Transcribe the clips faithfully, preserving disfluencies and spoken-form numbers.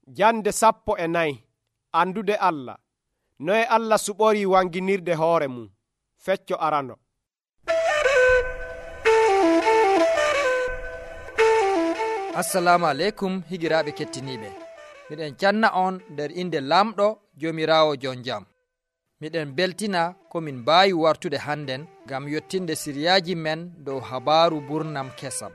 Jande sappo e nayi. Andude Allah. Noye Allah suɓori wanginirde hoore mum. Fecco arano. Assalamu aleykum higiraɓe kettiniɓe. Miɗen canna on nder inde lamɗo jomirawo jon jam. Miɗen beltina komin mbawi wartude hannden gam yottinde siriyaji men dow habaru burnam kesam.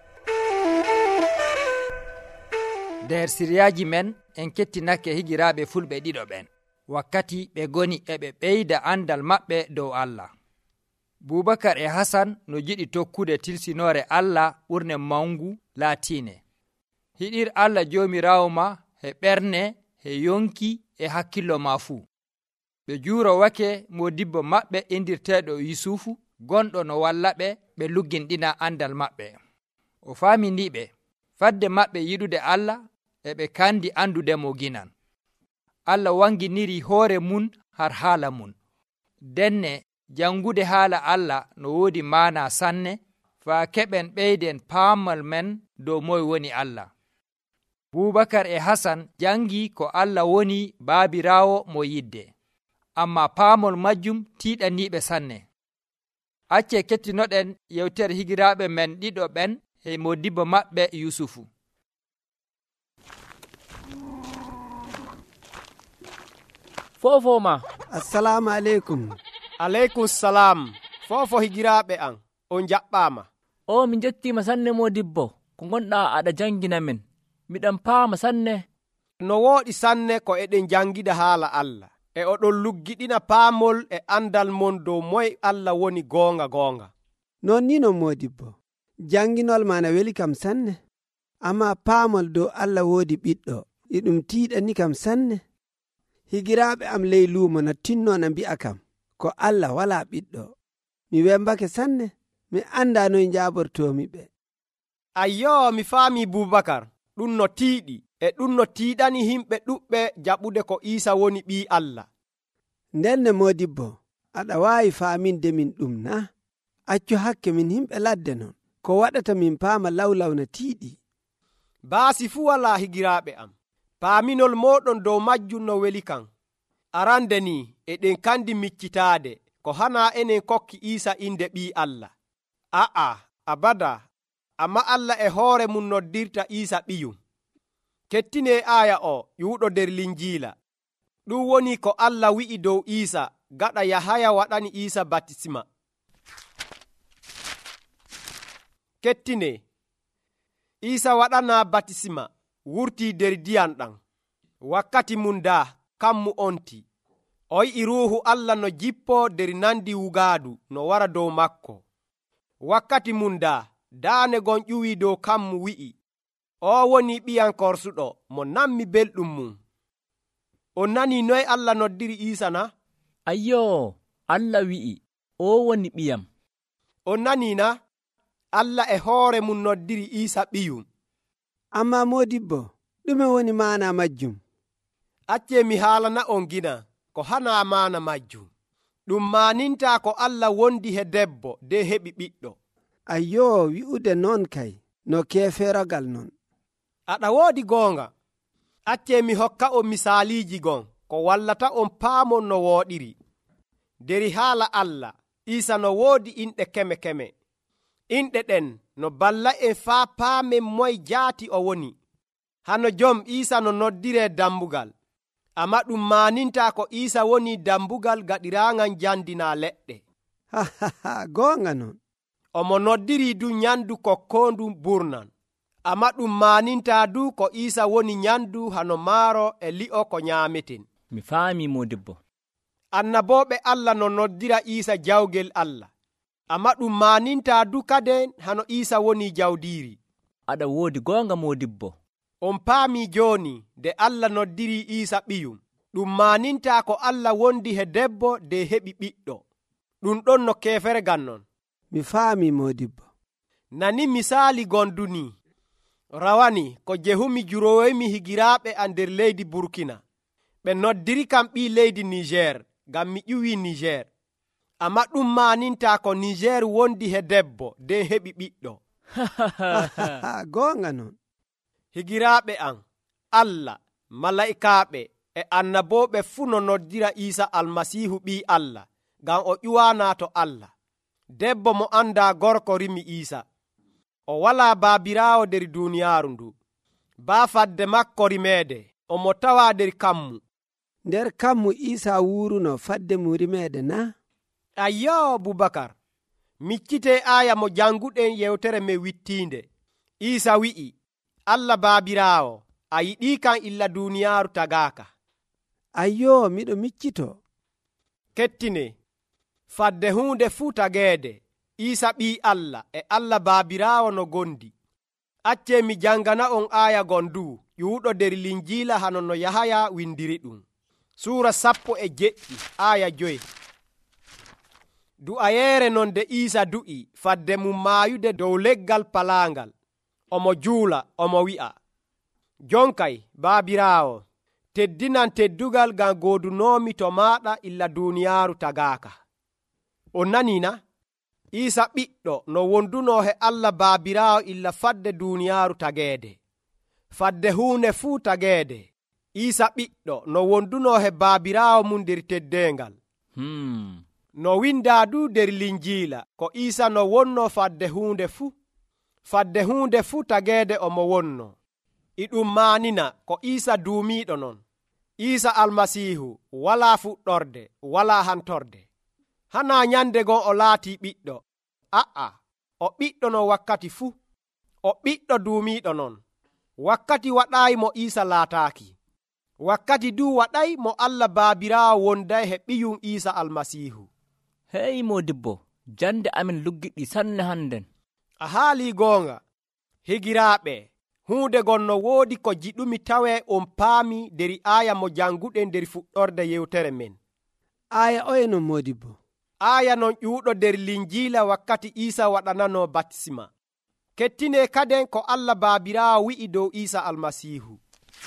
Nder siriyaji men en kettinake higiraɓe fulɓe ɗiɗo ɓen wakkati ɓe goni eɓe ɓeyda andal maɓɓe dow Allah. Bubakar e Hasan no jiɗi tokkude tilsinore Allah ɓurne mangu laatine. Hiɗir Allah jomirawo ma he ɓerne, he yonki e hakkillo ma fuu. Ɓe juuro wake modibbo maɓɓe indirteɗo Yusufu gonɗo no walla ɓe ɓe lugginɗina andal maɓɓe. O faaminiɓe fadde maɓɓe yiɗude Allah e ɓe kandi andudemo ginan. Allah wanginiri hoore mun har haala mun. Denne jangude haala Allah no wodi maana sanne faa keɓen ɓeyden paamal men dow moy woni Allah. Bubakar e Hasan jangi ko Allah woni baabirawo mo yidde, amma paamol majjum tiiɗaniɓe sanne. Acce kettinoɗen yewtere higiraɓe men ɗiɗo ɓen e modibbo maɓɓe Yusufu. Fofo ma. Assalamu aleykum. Aleykum salam. Fofo higiraɓe an, on jaɓɓama. O mi jettima sanne modibbo, ko gonɗa aɗa jangina men. Miɗan paama sanne. No wooɗi sanne ko eɗen jangida haala Allah. E oɗon luggiɗina paamol e andal mon dow moy Allah woni goonga goonga. Non ni non modibbo. Janginol mana weli kam sanne. Amma paamol dow Allah woodi ɓiɗɗo. Iɗum tiiɗani kam sanne. Higiraɓe am ley luumo no tinnona mbi'a kam ko Allah wala ɓiɗɗo. Mi wembake sanne. Mi anda noy jabortomi ɓe. Ayyo, mi faami Bubakar. Ɗum no tiiɗi e ɗum no tiiɗani himɓe ɗuɓɓe jaɓude ko Isa woni ɓii Allah. Ndenne modibbo, aɗa waawi faaminde min ɗum na? Accu hakke min himɓe ladde non, ko waɗata min paama lawlaw no tiiɗi. Baasi fu wala higiraaɓe am. Paaminol moɗon dow majjum no weli kan. Arande ni eɗen kandi miccitaade ko hana enen kokki Isa inde ɓii Allah. A'a, abada. Amma Allah e hoore mum noddirta Isa ɓiyum. Kettine aya o ƴuuɗo nder Linjiila. Ɗum woni ko Allah wi'i dow Isa gaɗa Yahaya waɗani Isa batisma. Kettine Isa waɗana batisma wurti nder diyam ɗam. Wakkati mum da kammu onti. O yi'i ruuhu Allah no jippo nder nandi wugaadu no wara dow makko. Wakkati mum da daane gon ƴuwi dow kammu wi'i, o woni ɓiyam korsuɗo mo nammi belɗum mum. On nani noy Allah noddiri Isa na? Ayyo, Allah wi'i, o woni ɓiyam. On nani na? Allah e hoore mum noddiri Isa ɓiyum. Amma modibbo, ɗume woni maana majjum? Acce mi haalana on gina ko hana maana majjum. Ɗum maaninta ko Allah wondi he debbo de heɓi ɓiɗɗo. Ayyo, wi'ude non kay no keferagal non. Aɗa woodi goonga. Acce mi hokka on misaaliji gon ko wallata on paamon no wooɗiri. Deri haala Allah, Isa no woodi inɗe keme keme. Inɗe ɗen no balla en faa paamen moy jaati o woni. Hano jom Isa no noddire dambugal. Amma ɗum maaninta ko Isa woni dambugal gaɗiraŋan jandina leɗɗe. Ha ha ha, goonga non. Omo noddiri du nyandu kokkondu burnan. Amma ɗum maaninta du ko Isa woni nyandu hano maaro e li'o ko nyaameten. Mi faami modibbo. Annaboɓe Allah no noddira Isa jawgel Allah. Amma ɗum maaninta du kaden hano Isa woni jawdiri. Aɗa woodi goonga modibbo. On paami joni de Allah noddiri Isa ɓiyum. Ɗum maaninta ko Allah wondi he debbo de heɓi ɓiɗɗo. Ɗum ɗon no kefergal non. Mi faami modibbo. Nani misali gonduni. Rawani ko jehumi jurowoymi higiraaɓe an nder leydi Burkina. Ɓe noddiri kam ɓii leydi Niger ngam mi ƴuwi Niger. Amma ɗum maaninta ko Niger wondi he debbo de heɓi ɓiɗɗo. Goonga non. Higiraaɓe an, Allah malaikaaɓe e annabooɓe fuu no noddira Iisa almasiihu ɓii Allah ngam o ƴuwaanaa to Allah. Debbo mo anndaa gorko rimi Iisa. O walaa baabiraawo nder duuniyaaru ndu. Baa fadde makko rimeede omo tawaa nder kammu. nder kammu Iisa wuuruno fadde mu rimeede na? Ayyo Bubakar, miccitee aaya mo janguɗen yewtere me wittiinde. Iisa wi'i, Allah baabiraawo, a yiɗii kan illa duuniyaaru tagaaka. Ayyo, miɗo miccito. Kettine, fadde huunde fuu tageede, Iisa ɓii Allah e Allah baabiraawo no gondi. Accee mi jangana on aaya gondu ƴuuɗo nder Linjiila hano no Yahaya windiri ɗum. Suura sappo e jeɗɗi aaya joyi. Du'ayeere non de Iisa du'i fadde mum maayude dow leggal palaangal. Omo juula, omo wi'a, jonkay baabiraawo, teddinan teddugal ngam goodunoomi to maaɗa illa duuniyaaru tagaaka. O nanina? Iisa ɓiɗɗo no wonduno he Allah baabiraawo illa fadde duuniyaaru tageede. Fadde huune fuu tageede. Iisa ɓiɗɗo no wonduno he baabiraawo mum nder teddeengal. Hmm. No windaa du nder Linjiila ko Iisa no wonno fadde huunde fuu. Fadde huunde fuu tageede omo wonno. Iɗum maanina ko Iisa duumiiɗo non. Iisa almasiihu walaa fuɗɗorde, walaa hantorde. Hana nyande gon o laati ɓiɗɗo. A'a, o ɓiɗɗo no wakkati fuu. O ɓiɗɗo duumiiɗo non. Wakkati waɗaayi mo Iisa laataaki. Wakkati du waɗay mo Allah baabiraawo wonday he ɓiyum Iisa almasiihu. Hey modibbo, jande amin luggiɗi sanne hannden. A haali goonga, higiraaɓe, huunde gon no woodi ko jiɗumi tawee on paami deri aaya mo janguɗen nder fuɗɗorde yewtere men. Aaya oye no modibbo. Aaya non ƴuuɗo nder Linjiila wakkati Iisa waɗanano batisma. Kettine kaden ko Allah baabiraawo wi'i dow Iisa almasiihu.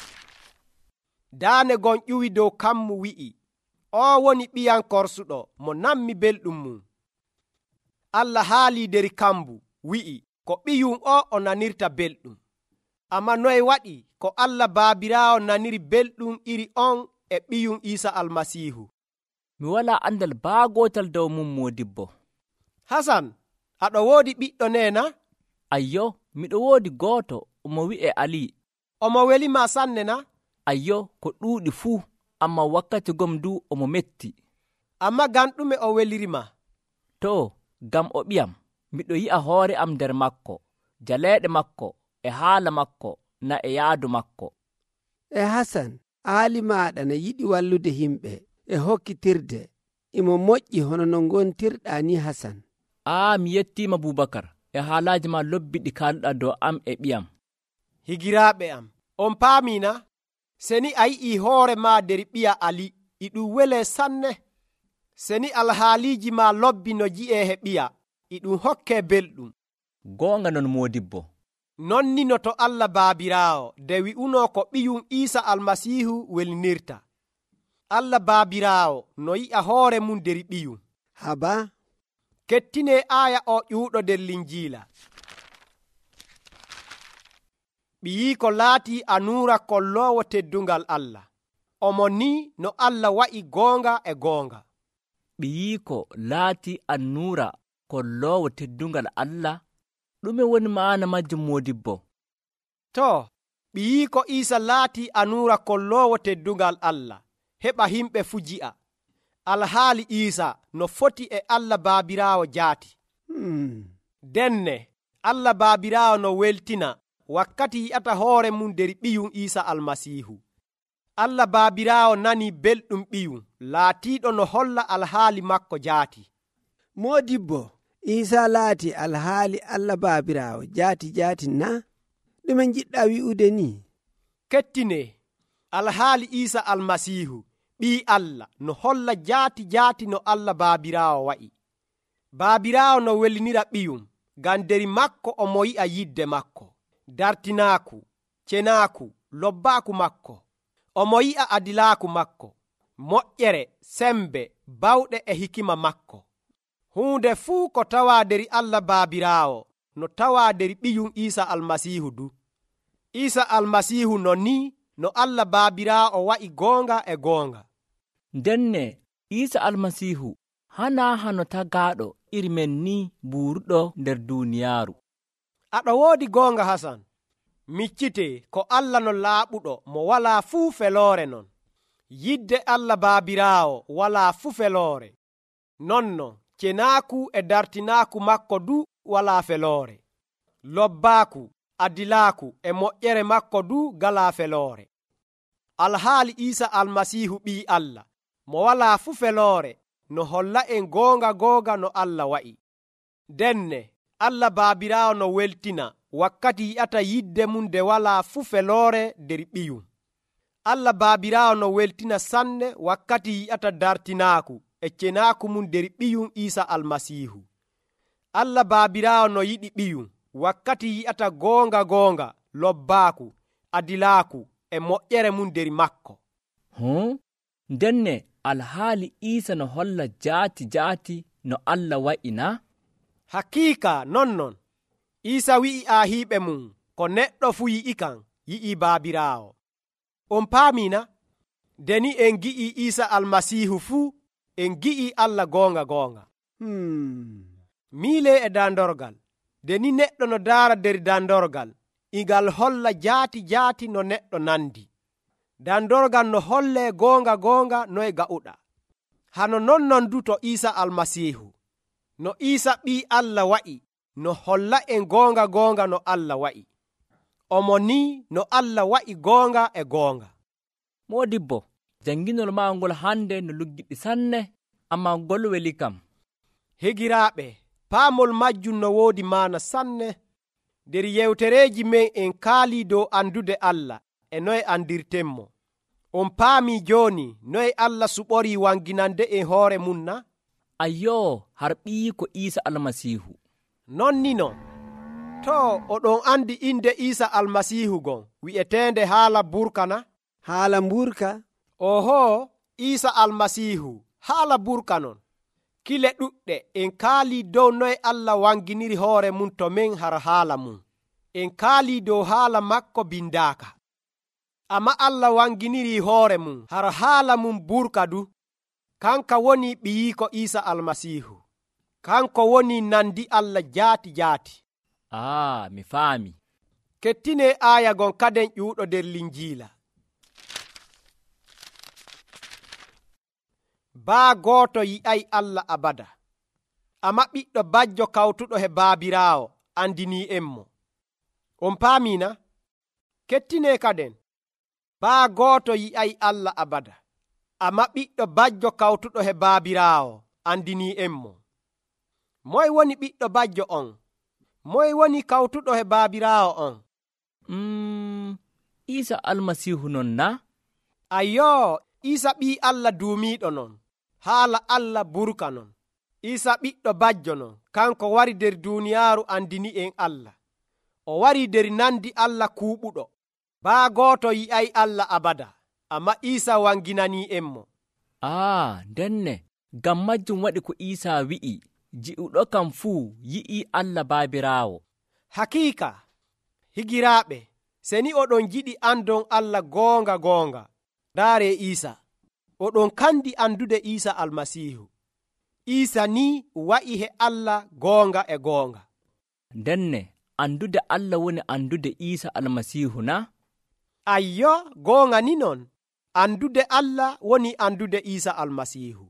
Daane gon ƴuwi dow kammu wi'i, o woni ɓiyan korsuɗo mo nammi belɗum mum. Allah haali nder kambu wi'i ko ɓiyum o o nanirta belɗum. Amma noye waɗi ko Allah baabiraawo naniri belɗum iri on e ɓiyum Iisa almasiihu? Mi wala andal baagotal dow mum modibbo. Hasan, aɗo woodi ɓiɗɗo nena? Ayyo, miɗo woodi gooto omo wi'e Ali. Omo welima sanne na? Ayyo, ko ɗuuɗi fuu, amma wakkati gom du omo metti. Amma gam ɗume o welirima? To, gam o ɓiyam, miɗo yi'a hoore am nder makko, jaleeɗe makko, e haala makko, na e yaadu makko. E Hasan, aali maaɗa na yiɗi wallude himɓe e hokkitirde, imo moƴƴi hono no ngontirɗa ni Hasan. Aa, mi yettima Bubakar, e haalaaji ma lobbiɗi kalɗa dow am e ɓiyam. Higiraaɓe am, on paamina? Seni a yi'i hoore ma nder ɓiya Ali, iɗum wele sanne. Seni alhaaliiji ma lobbi no ji'e he ɓiya, iɗum hokke belɗum. Goonga non modibbo. Nonni no to Allah baabiraawo de wi'uno ko ɓiyum Iisa almasiihu welinirta. Allah baabiraawo no yi'a hoore mum nder ɓiyum. Haba, kettine aaya o ƴuuɗo nder Linjiila. Ɓiyiiko laati anuura kolloowo teddungal Allah. Omo ni no Allah wa'i goonga e goonga. Ɓiyiiko laati annuura kolloowo teddungal Allah. Ɗume woni maana majjum modibbo? To, ɓiyiiko Iisa laati anuura kolloowo teddungal Allah, heɓa himɓe fu ji'a. Alhaali Iisa no foti e Allah baabiraawo jaati. hmm. Denne, Allah baabiraawo no weltina wakkati yi'ata hoore mum nder ɓiyum Iisa almasiihu. Allah baabiraawo nani belɗum ɓiyum, laatiiɗo no holla alhaali makko jaati. Modibbo, Iisa laati alhaali Allah baabiraawo jaati jaati na? Ɗume jiɗɗa wi'ude ni? Kettine, alhaali Iisa almasiihu, ɓii Allah no holla jaati jaati no Allah baabiraawo wa'i. Baabiraawo no welinira ɓiyum, ngam nder makko omo yi'a yidde makko, dartinaaku, cenaaku, lobbaaku makko. Omo yi'a adilaaku makko, moƴƴere, sembe, bawɗe e hikima makko. Huunde fuu ko tawaa nder Allah baabiraawo no tawaa nder ɓiyum Iisa almasiihu du. Iisa almasiihu no ni no Allah baabiraawo wa'i goonga e goonga. ndenne isa almasihu hana hano tagaɗo iri men ni buruɗo nder duniyaaru. aɗa woodi goonga Hasan, miccite ko Allah no laaɓuɗo mo walaa fuu feloore non. yidde Allah baabiraawo walaa fuu feloore, nonno cenaaku e dartinaaku makko du walaa feloore. lobbaaku, adilaaku e moƴƴere makko du galaa feloore. alhaali Iisa almasiihu ɓii Allah mo walaa fuu feloore no holla en goonga goonga no Allah wa'i. denne Allah baabiraawo no weltina wakkati yi'ata yidde mum nde walaa fuu feloore nder ɓiyum. Allah baabiraawo no weltina sanne wakkati yi'ata dartinaaku e cenaaku mum nder ɓiyum Iisa almasiihu. Allah baabiraawo no yiɗi ɓiyum wakkati yi'ata goonga goonga lobbaaku, adilaaku e moƴƴere mum nder makko. huh? ndenne alhaali isa no holla jaati jaati no Allah wa'ina. hakiika nonnon Isa wi'i aahiiɓe mum ko neɗɗo fu yi'i kan yi'i baabiraawo. on paamina deni en gi'i Isa almasiihu fuu en gi'i Allah goonga goonga. hmm. miile e dandorgal, deni neɗɗo no daara nder dandorgal igal holla jaati jaati no neɗɗo nandi. dandorgal no holle goonga goonga noye ga'uɗa. hano nonnon du to Isa almasiihu, no Isa ɓii Allah wa'i no holla en goonga goonga no Allah wa'i. omo ni no Allah wa'i goonga e goonga. modibbo janginol ma ngol hande no luggiɗi sanne, amma ngol weli kam. higiraaɓe, paamol majjum no woodi maana sanne. nder yewtereeji men en kaali dow andude Allah e noye andirtenmo. on paami jooni noye Allah suɓori wanginande en hoore mum na? ayyo har ɓii ko Isa almasihu. nonnino to oɗon andi inde Isa almasihu gon wi'etende haala burka na? haala mburka. oho, Isa almasihu haala burka non. kile ɗuɗɗe en kaali dow noye Allah wanginiri hoore mum to men har haala mum. en kaali dow haala makko bindaaka. amma Allah wanginiri hoore mum har haala mum burka du. kanka woni ɓiyiko Isa almasihu. kanko woni nandi Allah jaati jaati. ah mi faami. kettine aya gon kaden ƴuuɗo nder linjiila. baa gooto yi'ay Allah abada, amma ɓiɗɗo bajjo kawtuɗo he baabiraawo andini enmo. on paamina? kettine kaden baa gooto yi'ay Allah abada, amma ɓiɗɗo bajjo kawtuɗo he baabiraawo andini enmo. moy woni ɓiɗɗo bajjo on? moy woni kawtuɗo he baabiraawo on? mm, Isa almasihu non na? ayyo, Isa ɓii Allah duumiiɗo non. haala Allah burka non. Isa ɓiɗɗo bajjo non, kanko wari nder duuniyaaru andini en Allah. o wari nder nandi Allah kuuɓuɗo. baa gooto yi'ay Allah abada, amma Isa wanginani enmo. ah ndenne ngam majjum waɗi ko Isa wi'i ji'uɗo kam fuu yi'i Allah baabiraawo. hakiika higiraaɓe, seni oɗon jiɗi andon Allah goonga goonga, ndaare Isa. oɗon kandi andude Isa almasihu. Isa ni wa'i he Allah goonga e goonga. ndenne andude Allah woni andude Isa almasihu na? ayyo, goonga ni non. andude Allah woni andude Isa almasihu.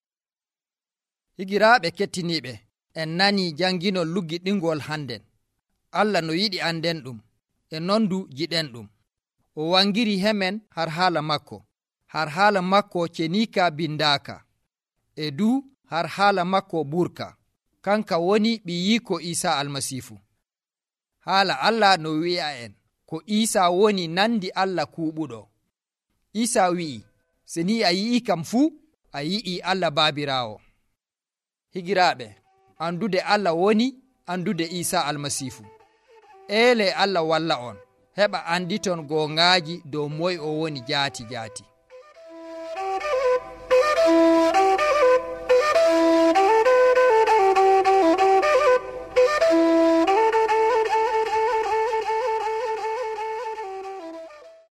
higiraaɓe kettiniiɓe, en nani janginol luggiɗingol hannden. Allah no yiɗi anden ɗum e nondu jiɗen ɗum. o wangiri hemen har haala makko. har haala makko cenika bindaaka e du har haala makko burka. kanka woni ɓiyiko Isa almasihu. haala Allah no wi'a en ko Isa woni nandi Allah kuuɓuɗo. Isa wi'i, seni a yi'i kam fuu a yi'i Allah baabiraawo. higiraaɓe, andude Allah woni andude Isa almasihu. ele Allah walla on heɓa anditon gongaaji dow moy o woni jaati jaati.